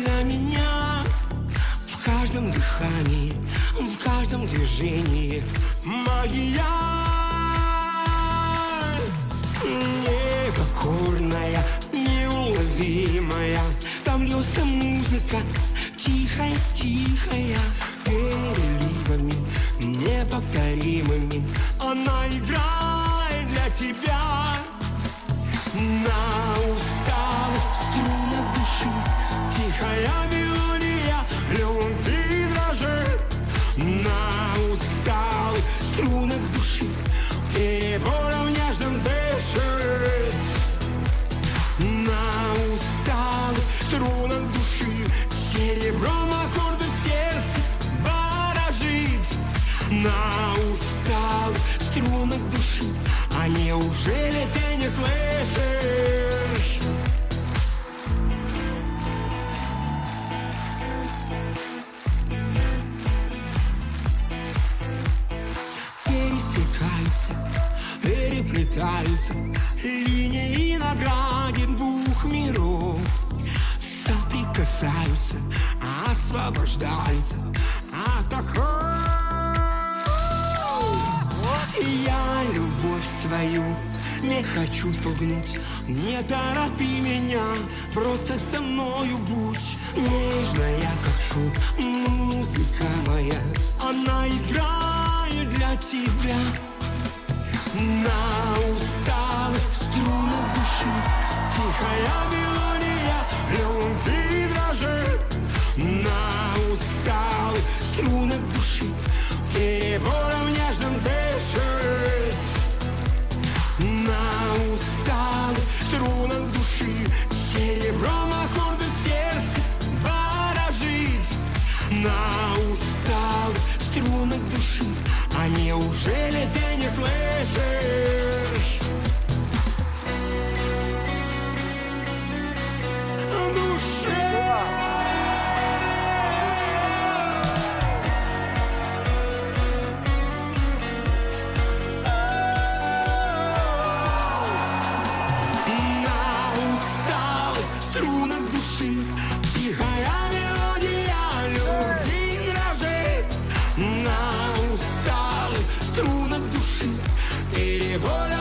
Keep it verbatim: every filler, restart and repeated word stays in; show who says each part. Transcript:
Speaker 1: для меня в каждом дыхании, в каждом движении магия непокорная, неуловимая. Там льется музыка, тихая, тихая, переливами неповторимыми. Она играет для тебя на усталых струнах души. Тихая мелодия любви дрожит на усталых струнах души. Перебором нежным дышит на усталых струнах души. Серебром аккорды сердца баражит на усталых струнах души. А неужели ты не слышишь? Пересекаются, переплетаются линии на грани двух миров. Соприкасаются, освобождаются от оков. Я любовь свою не хочу спугнуть. Не торопи меня, просто со мною будь. Нежная, как шут, музыка моя, она играет для тебя на усталых струнах души. Тихая мелодия любви дрожит на усталых струнах души. Перебором нежным дышит на усталых струнах души. Серебром аккорды сердца баражит на усталых струнах души. А неужели ты не слышишь? Души. Струнах души, тихая мелодия любви дрожит на усталых струнах души. Перебор